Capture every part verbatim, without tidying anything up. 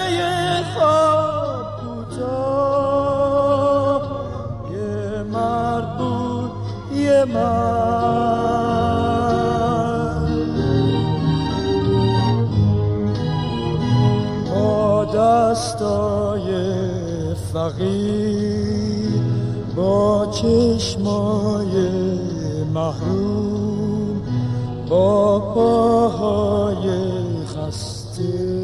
خواب کوتاه یه مرد بود یه مرد با دستای فقیر با چشمای محروم با پاهای خسته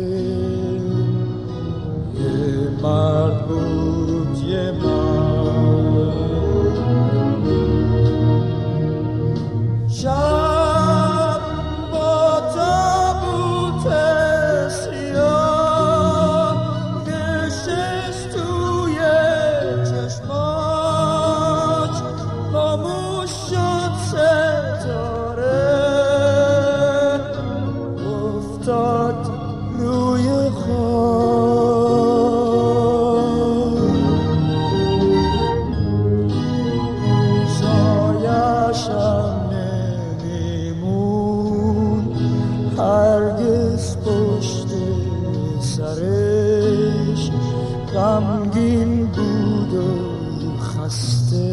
یه مرد بود یه مرد شب با تابوت سیاه نشست توی چشماش خاموش شد ستاره افتاد روی خاک سایه‌شم نمیمون هرگز پشت سرش غمگین بود و خسته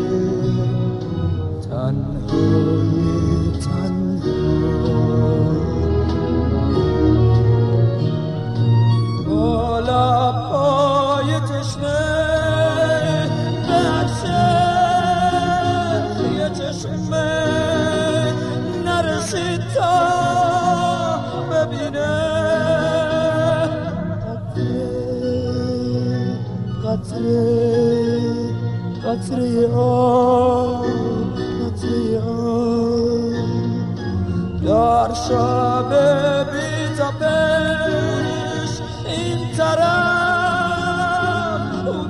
تنهایی تنها بالا پای تشنه بخشه یه چشمه نرسید تا ببینه قطره قطره آب قطره آب در شب بی تابش این طرف اون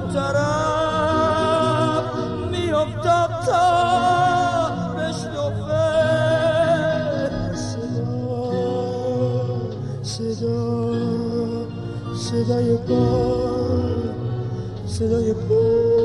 طرف میافتاد تا بشنفه صدا صدا صدای پا صدای پا